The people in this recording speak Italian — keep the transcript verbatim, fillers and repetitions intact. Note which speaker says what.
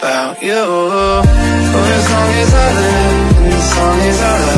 Speaker 1: about you. For as long as I live, and as long as I love